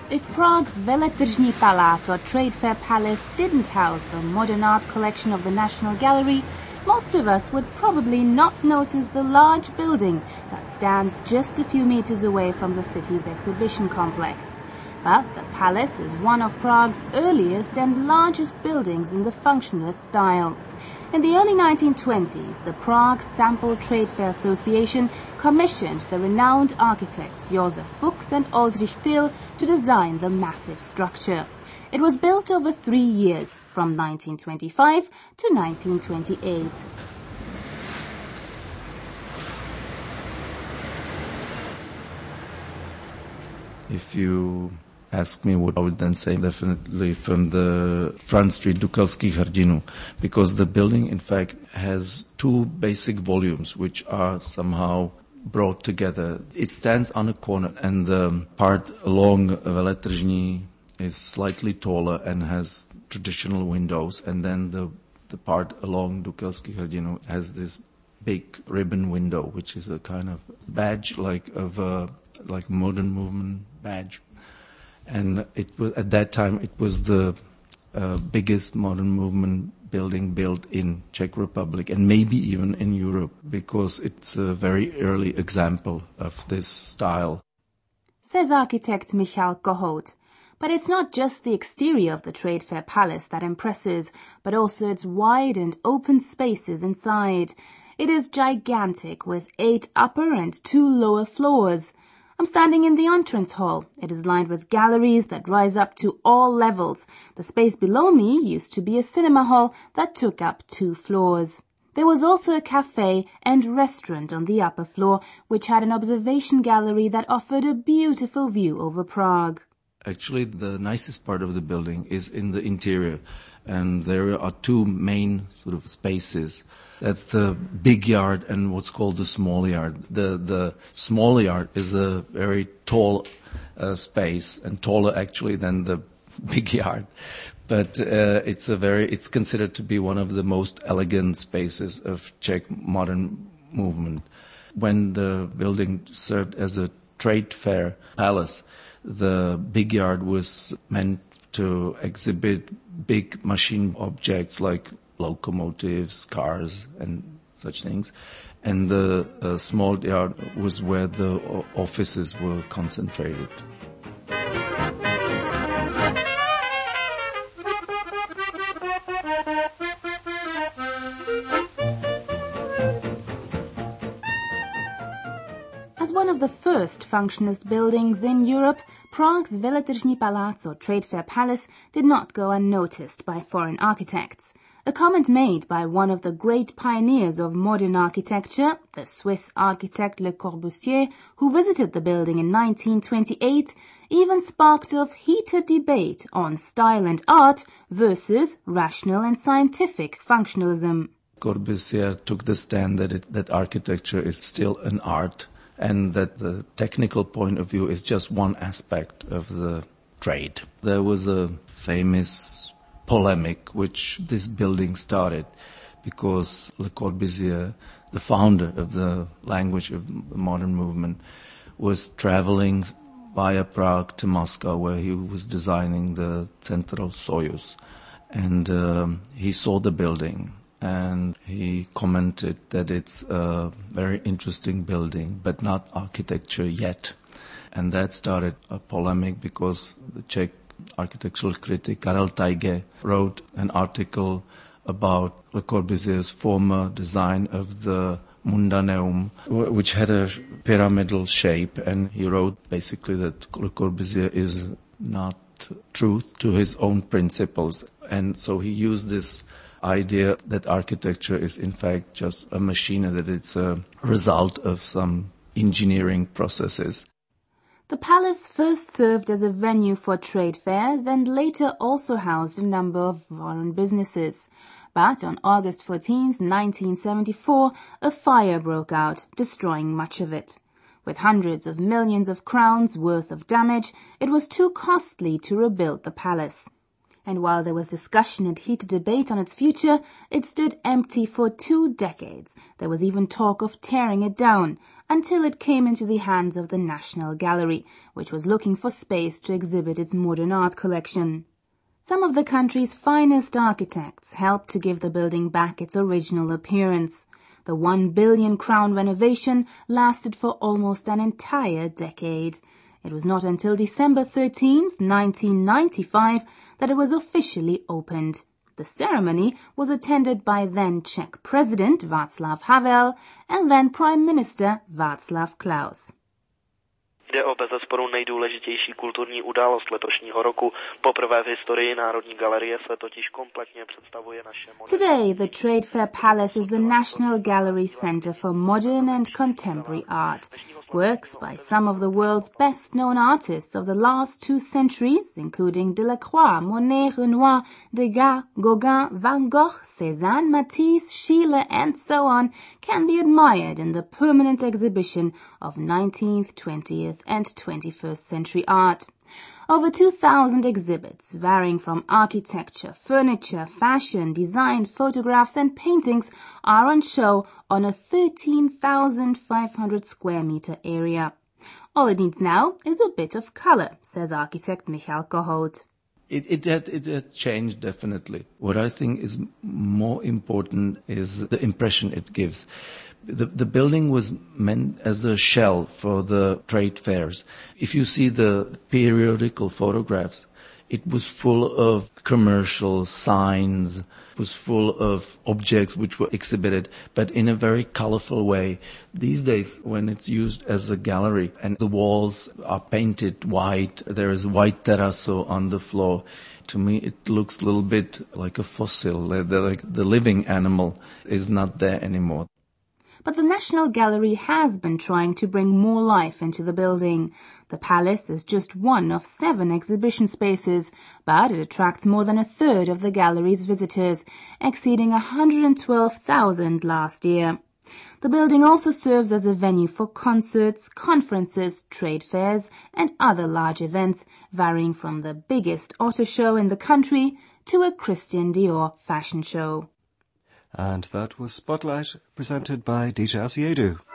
If Prague's Veletržní Palác or Trade Fair Palace didn't house the modern art collection of the National Gallery, most of us would probably not notice the large building that stands just a few meters away from the city's exhibition complex. But the palace is one of Prague's earliest and largest buildings in the functionalist style. In the early 1920s, the Prague Sample Trade Fair Association commissioned the renowned architects Josef Fuchs and Oldřich Tyll to design the massive structure. It was built over 3 years, from 1925 to 1928. If you ask me what I would then say, definitely from the Front Street Dukelských hrdinů, because the building in fact has 2 basic volumes which are somehow brought together. It stands on a corner and the part along Veletržní is slightly taller and has traditional windows, and then the part along Dukelských hrdinů has this big ribbon window, which is a kind of badge like modern movement badge. And it was at that time it was the biggest modern movement building built in Czech Republic and maybe even in Europe, because it's a very early example of this style. Says architect Michal Kohout. But it's not just the exterior of the Trade Fair Palace that impresses, but also its wide and open spaces inside. It is gigantic, with 8 upper and 2 lower floors. I'm standing in the entrance hall. It is lined with galleries that rise up to all levels. The space below me used to be a cinema hall that took up 2 floors. There was also a cafe and restaurant on the upper floor, which had an observation gallery that offered a beautiful view over Prague. Actually, the nicest part of the building is in the interior, and there are 2 main sort of spaces. That's the big yard and what's called the small yard. The small yard is a very tall space, and taller actually than the big yard. But it's considered to be one of the most elegant spaces of Czech modern movement. When the building served as a trade fair palace, the big yard was meant to exhibit big machine objects like locomotives, cars, and such things. And the small yard was where the offices were concentrated. As one of the first functionist buildings in Europe, Prague's Veletržní Palác or Trade Fair Palace did not go unnoticed by foreign architects. A comment made by one of the great pioneers of modern architecture, the Swiss architect Le Corbusier, who visited the building in 1928, even sparked a heated debate on style and art versus rational and scientific functionalism. Corbusier took the stand that architecture is still an art, and that the technical point of view is just one aspect of the trade. There was a famous polemic which this building started because Le Corbusier, the founder of the language of the modern movement, was traveling via Prague to Moscow, where he was designing the Central Soyuz. And he saw the building, and he commented that it's a very interesting building, but not architecture yet. And that started a polemic because the Czech architectural critic Karel Tajge wrote an article about Le Corbusier's former design of the Mundaneum, which had a pyramidal shape, and he wrote basically that Le Corbusier is not true to his own principles. And so he used this idea that architecture is in fact just a machine, and that it's a result of some engineering processes. The palace first served as a venue for trade fairs and later also housed a number of foreign businesses. But on August 14, 1974, a fire broke out, destroying much of it. With hundreds of millions of crowns worth of damage, it was too costly to rebuild the palace. And while there was discussion and heated debate on its future, it stood empty for 2 decades. There was even talk of tearing it down, until it came into the hands of the National Gallery, which was looking for space to exhibit its modern art collection. Some of the country's finest architects helped to give the building back its original appearance. The 1 billion crown renovation lasted for almost an entire decade. It was not until December 13th, 1995, that it was officially opened. The ceremony was attended by then Czech President Václav Havel and then Prime Minister Václav Klaus. Jde o bezesporu nejdůležitější kulturní událost letošního roku. Poprvé v historii Národní galerie se totiž kompletně představuje naše Today, the Trade Fair Palace is the National Gallery Center for Modern and Contemporary Art. Works by some of the world's best-known artists of the last 2 centuries, including Delacroix, Monet, Renoir, Degas, Gauguin, Van Gogh, Cézanne, Matisse, Schiele, and so on, can be admired in the permanent exhibition of 19th, 20th, and 21st century art. Over 2,000 exhibits, varying from architecture, furniture, fashion, design, photographs and paintings, are on show on a 13,500 square meter area. All it needs now is a bit of color, says architect Michal Kohout. It had changed, definitely. What I think is more important is the impression it gives. The building was meant as a shell for the trade fairs. If you see the periodical photographs, it was full of commercial signs, it was full of objects which were exhibited, but in a very colorful way. These days, when it's used as a gallery and the walls are painted white, there is white terrazzo on the floor, to me it looks a little bit like a fossil, like the living animal is not there anymore. But the National Gallery has been trying to bring more life into the building. The palace is just one of 7 exhibition spaces, but it attracts more than a third of the gallery's visitors, exceeding 112,000 last year. The building also serves as a venue for concerts, conferences, trade fairs, and other large events, varying from the biggest auto show in the country to a Christian Dior fashion show. And that was Spotlight, presented by Dieter Asiedu.